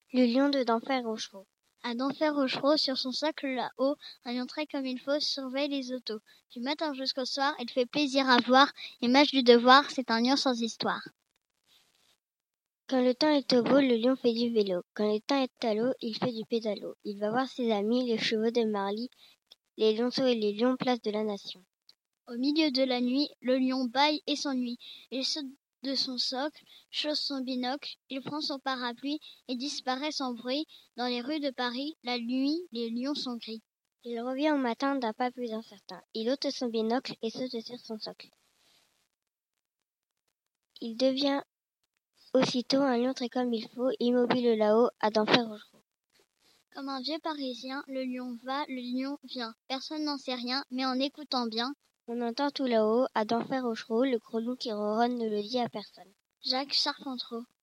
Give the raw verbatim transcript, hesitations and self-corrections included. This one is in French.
Le lion de d'Enfer Rochereau. À d'Enfer Rochereau, sur son socle là-haut, un lion très comme il faut surveille les autos. Du matin jusqu'au soir, il fait plaisir à voir, image du devoir, c'est un lion sans histoire. Quand le temps est au beau, le lion fait du vélo. Quand le temps est à l'eau, il fait du pédalo. Il va voir ses amis, les chevaux de Marly, les lionceaux et les lions, place de la Nation. Au milieu de la nuit, le lion bâille et s'ennuie. Il saute de son socle, chausse son binocle, il prend son parapluie et disparaît sans bruit. Dans les rues de Paris, la nuit, les lions sont gris. Il revient au matin d'un pas plus incertain. Il ôte son binocle et saute sur son socle. Il devient aussitôt un lion très comme il faut, immobile là-haut, à d'Enfer Rochereau. Comme un vieux Parisien, le lion va, le lion vient. Personne n'en sait rien, mais en écoutant bien, on entend tout là-haut, à d'Enfer Rochereau, le gros loup qui ronronne ne le dit à personne. Jacques Charpentreau.